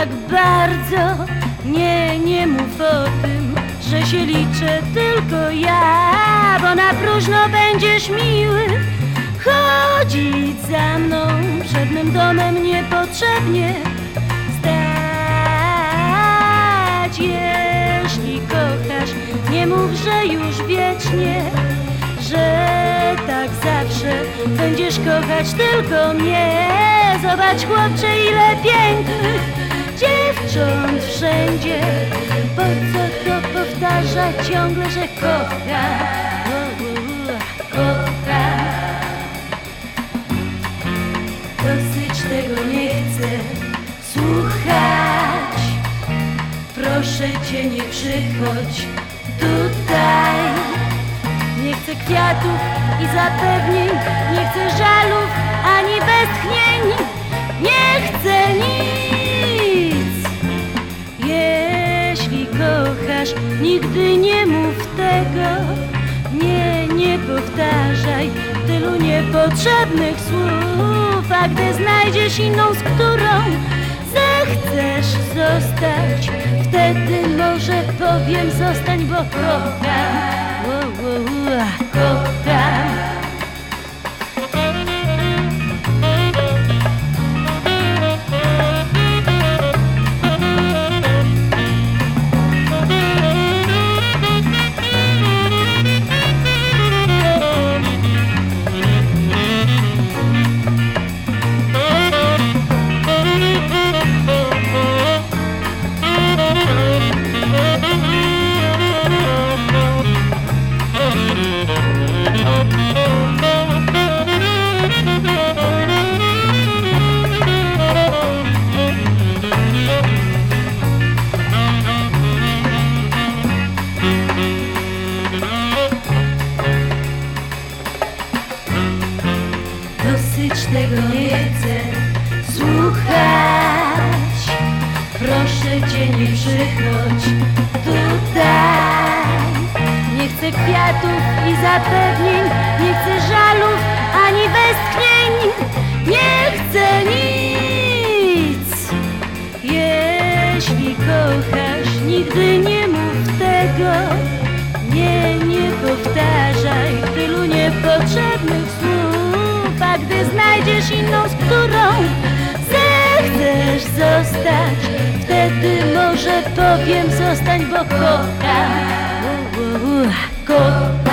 tak bardzo. Nie mów o tym, że się liczę tylko ja, bo na próżno będziesz miły chodzić za mną przed mym domem niepotrzebnie stać. Jeśli kochasz, nie mów, że już wiecznie, że tak zawsze będziesz kochać tylko mnie. Zobacz, chłopcze, ile pięknych dziewcząt wszędzie. Po co to powtarzać ciągle, że kocham, kocham. Dosyć tego, nie chcę słuchać. Proszę cię, nie przychodź tutaj. Nie chcę kwiatów i zapewnień, nie chcę żalów ani westchnień, nie chcę nic. Jeśli kochasz, nigdy nie mów tego, nie powtarzaj tylu niepotrzebnych słów. A gdy znajdziesz inną, z którą zechcesz zostać, wtedy może powiem zostań, bo kocham, kocham. Dosyć tego, nie chcę słuchać. Proszę cię, nie przychodź tutaj. Nie chcę kwiatów i zapewnień, nie chcę żalów ani westchnień, nie chcę nic. Jeśli kochasz, nigdy nie mów tego, nie powtarzaj tylu niepotrzebnych słów. A gdy znajdziesz inną, z którą zechcesz zostać, wtedy może powiem zostań, bo kocham, kocham.